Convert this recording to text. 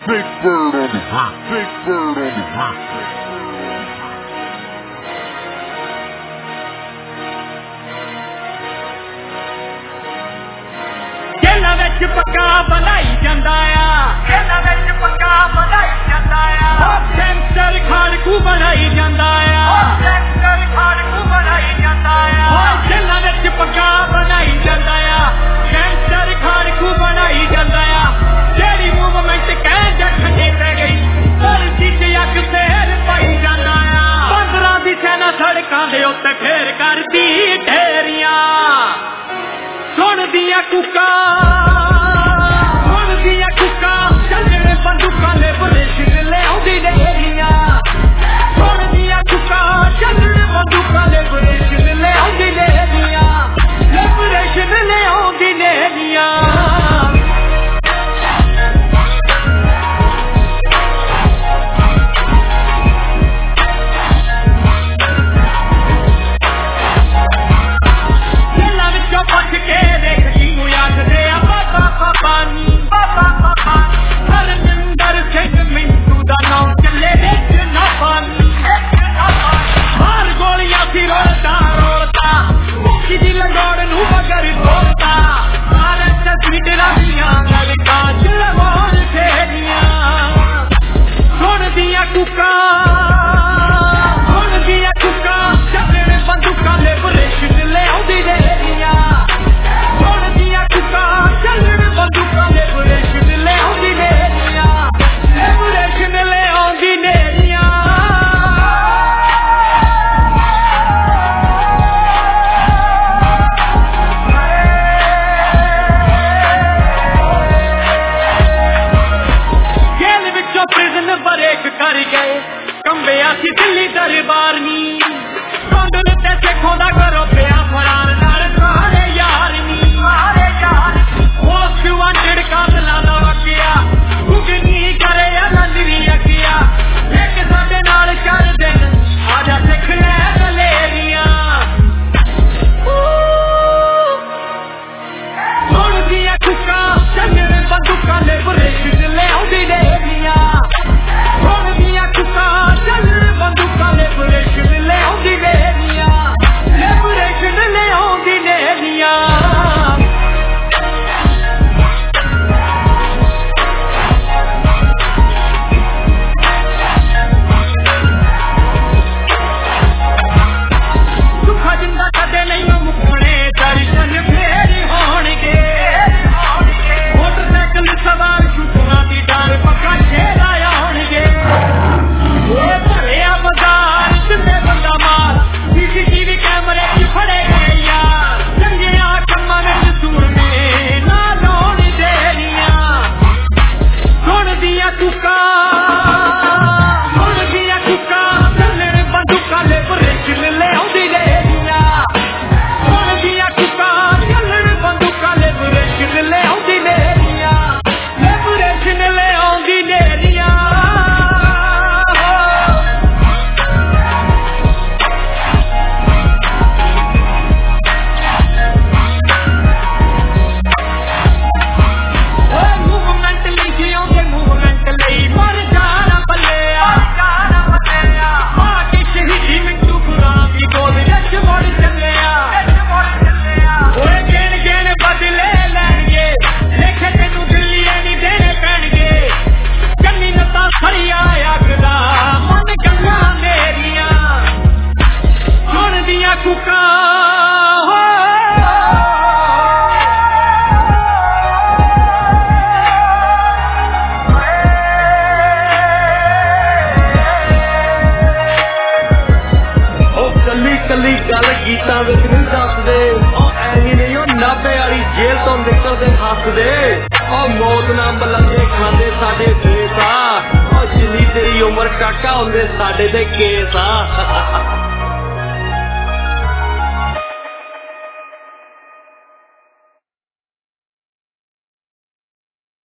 Big Bird on the beat. Big Bird on the beat. जेला विच पक्का बनाई जांदा आ, जेला विच पक्का बनाई जांदा आ, गैंगस्टर खाड़कू बनाई जांदा आ, गैंगस्टर खाड़कू बनाई जांदा आ, जेला विच पक्का बनाई जांदा आ, गैंगस्टर खाड़कू बनाई जांदा आ, जेड़ी मूवमेंट कह जठनी पै गई पुलिस च अग सिर पाई जांदा आ, 15 दी सेना सड़कां दे उत्ते फेर करदी ढेरियां सुन दिया कुका चलने बंदूकां लिबरेशन ले आउंदी डेरियां सुन दिया कुका चलने बंदूकां लिबरेशन ले आउंदी डेरियां लिबरेशन ले आउंदी डेरियां दिल्ली दरबार नी कांडल ते सिखों दा करो पिया फरार नाल सारे यार नी मोस्ट वांटेड कातला दा वकिया कुगनी करे अलंदरी अकिया एक साडे नाल कर दिन आजा सिख ले गलेरियां सुन दिया कुका चलने बंदूकां लिबरेशन ले आउंदी डेरियां सुन दिया कुका लिबरेशन ले आउंदी डेरियां लिबरेशन ले आउंदी डेरियां दुखा जिंदा कदे नहीं मुकने दर्शन फेर होणगे मोटरसाइकिल सवार छुटना दी डर पक्का शेर आया होणगे बाजार जिंदे बंदा मार सीसीटीवी कैमरे च फड़े गए यार चंगिया कम्मां विच सूरमे ना लाउण देरियां सुन दिया कुका चलने बंदूकां लिबरेशन ले आउंदी डेरियां सुन दिया कुका चलने बंदूकां लिबरेशन ले आउंदी डेरियां लिबरेशन ले आउंदी डेरियां कली गल गीतां विच नहीं दसदे ऐही नहीं ओ 90 वाली जेल तो निकलदे हसदे ओ मौत नाल मलंगे खांदे साडे देश आ ओ जिन्नी तेरी उम्र काका हुंदे साडे दे केस आ